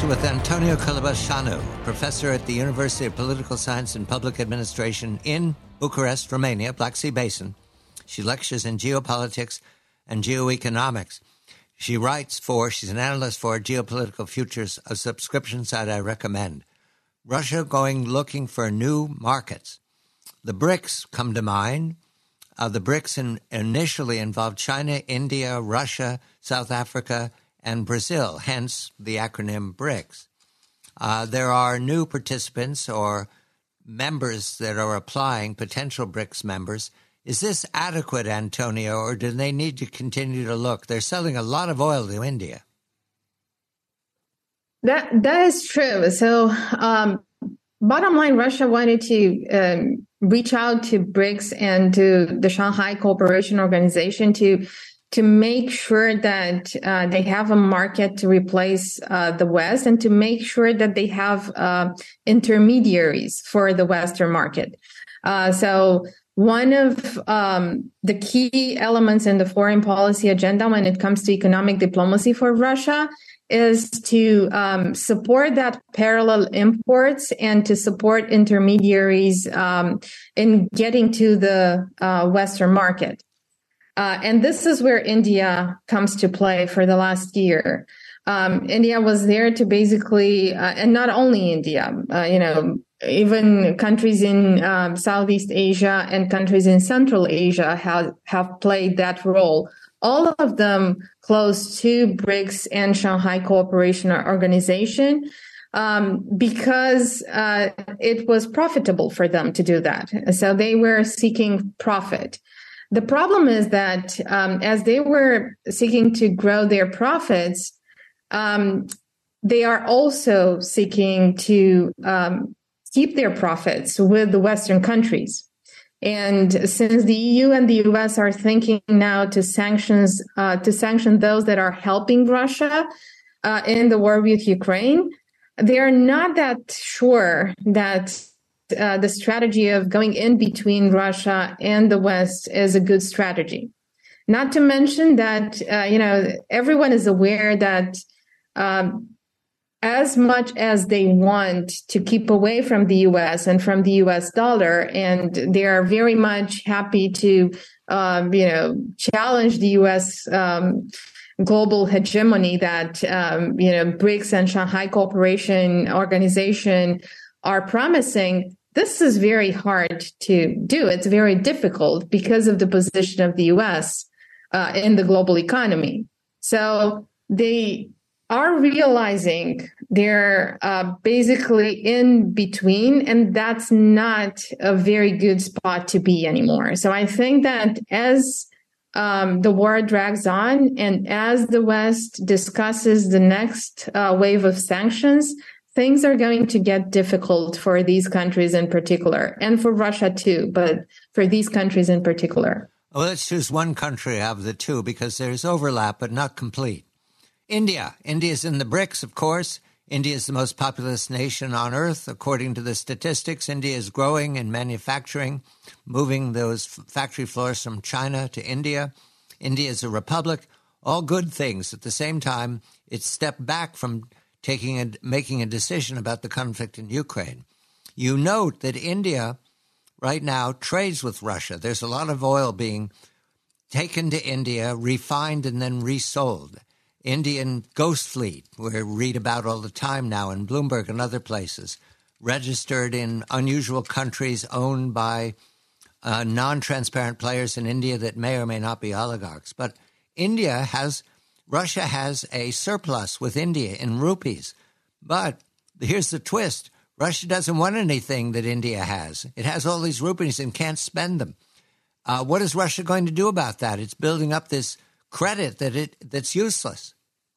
discussion with Antonio Călăbășanu, professor at the University of Political Science and Public Administration in Bucharest, Romania, Black Sea Basin. She lectures in geopolitics and geoeconomics. She's an analyst for Geopolitical Futures, a subscription site I recommend. Russia looking for new markets. The BRICS come to mind. The BRICS initially involved China, India, Russia, South Africa, and Brazil, hence the acronym BRICS. There are new participants or members that are applying, potential BRICS members. Is this adequate, Antonio, or do they need to continue to look? They're selling a lot of oil to India. That is true. So bottom line, Russia wanted to reach out to BRICS and to the Shanghai Cooperation Organization to make sure that they have a market to replace the West and to make sure that they have intermediaries for the Western market. So one of the key elements in the foreign policy agenda when it comes to economic diplomacy for Russia is to support that parallel imports and to support intermediaries in getting to the Western market. And this is where India comes to play for the last year. India was there to basically, and not only India, even countries in Southeast Asia and countries in Central Asia have played that role. All of them close to BRICS and Shanghai Cooperation Organization because it was profitable for them to do that. So they were seeking profit. The problem is that as they were seeking to grow their profits, they are also seeking to keep their profits with the Western countries. And since the EU and the US are thinking now to sanction those that are helping Russia in the war with Ukraine, they are not that sure that the strategy of going in between Russia and the West is a good strategy. Not to mention that, everyone is aware that as much as they want to keep away from the U.S. and from the U.S. dollar, and they are very much happy to, challenge the U.S. Global hegemony that, BRICS and Shanghai Cooperation Organization are promising, this is very hard to do. It's very difficult because of the position of the U.S. In the global economy. So they are realizing they're basically in between, and that's not a very good spot to be anymore. So I think that as the war drags on and as the West discusses the next wave of sanctions, things are going to get difficult for these countries in particular, and for Russia too, but for these countries in particular. Well, let's choose one country out of the two because there's overlap, but not complete. India. India is in the BRICS, of course. India is the most populous nation on earth. According to the statistics, India is growing in manufacturing, moving those factory floors from China to India. India is a republic, all good things. At the same time, it's stepped back from making a decision about the conflict in Ukraine. You note that India right now trades with Russia. There's a lot of oil being taken to India, refined, and then resold. Indian ghost fleet, we read about all the time now in Bloomberg and other places, registered in unusual countries owned by non-transparent players in India that may or may not be oligarchs. But Russia has a surplus with India in rupees. But here's the twist. Russia doesn't want anything that India has. It has all these rupees and can't spend them. What is Russia going to do about that? It's building up this credit that's useless.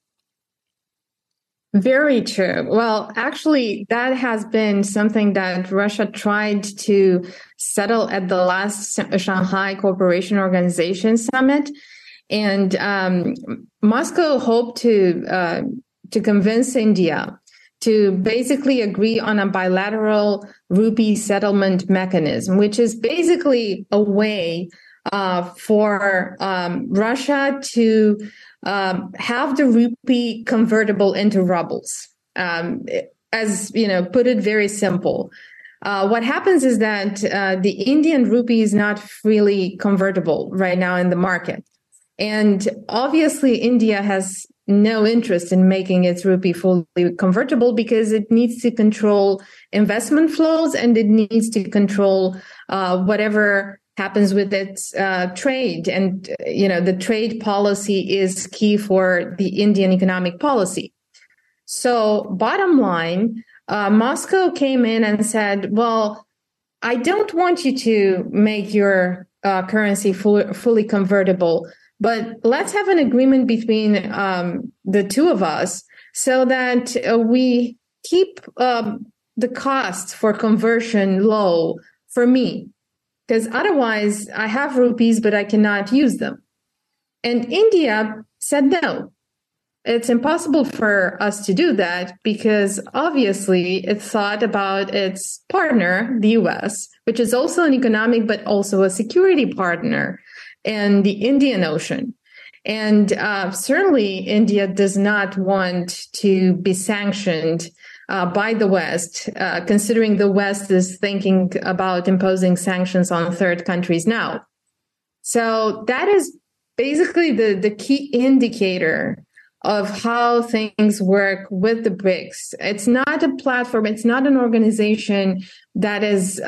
Very true. Well, actually, that has been something that Russia tried to settle at the last Shanghai Cooperation Organization summit. And Moscow hoped to convince India to basically agree on a bilateral rupee settlement mechanism, which is basically a way for Russia to have the rupee convertible into rubles. As put it very simple. What happens is that the Indian rupee is not freely convertible right now in the market. And obviously, India has no interest in making its rupee fully convertible because it needs to control investment flows and it needs to control whatever happens with its trade. And, the trade policy is key for the Indian economic policy. So bottom line, Moscow came in and said, well, I don't want you to make your currency fully convertible, but let's have an agreement between the two of us so that we keep the costs for conversion low for me, because otherwise I have rupees, but I cannot use them. And India said no. It's impossible for us to do that because obviously it thought about its partner, the US, which is also an economic but also a security partner in the Indian Ocean. And certainly India does not want to be sanctioned by the West, considering the West is thinking about imposing sanctions on third countries now. So that is basically the key indicator of how things work with the BRICS. It's not a platform. It's not an organization that is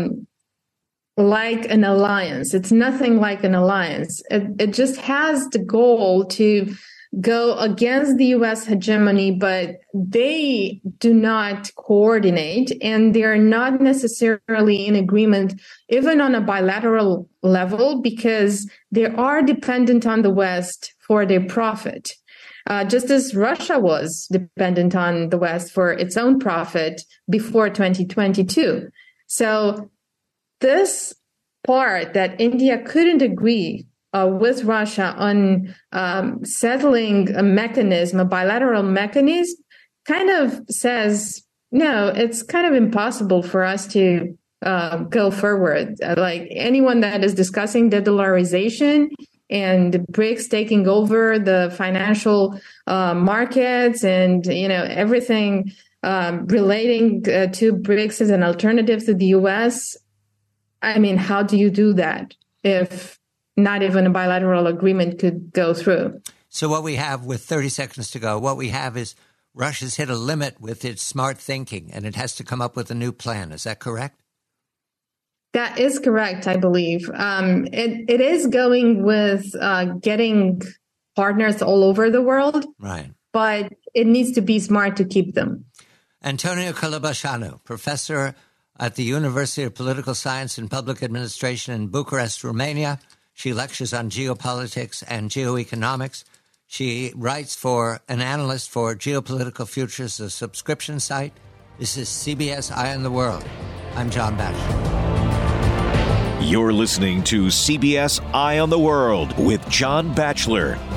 like an alliance. It's nothing like an alliance. It just has the goal to go against the U.S. hegemony, but they do not coordinate and they're not necessarily in agreement, even on a bilateral level, because they are dependent on the West for their profit. Just as Russia was dependent on the West for its own profit before 2022. So this part that India couldn't agree with Russia on settling a mechanism, a bilateral mechanism, kind of says, no, it's kind of impossible for us to go forward. Like anyone that is discussing de-dollarization and BRICS taking over the financial markets and, everything relating to BRICS as an alternative to the U.S. I mean, how do you do that if not even a bilateral agreement could go through? So what we have with 30 seconds to go, what we have is Russia's hit a limit with its smart thinking and it has to come up with a new plan. Is that correct? That is correct, I believe. It is going with getting partners all over the world, right? But it needs to be smart to keep them. Antonia Colobașanu, professor at the University of Political Science and Public Administration in Bucharest, Romania. She lectures on geopolitics and geoeconomics. She writes for an analyst for Geopolitical Futures, a subscription site. This is CBS Eye on the World. I'm John Batchelor. You're listening to CBS Eye on the World with John Batchelor.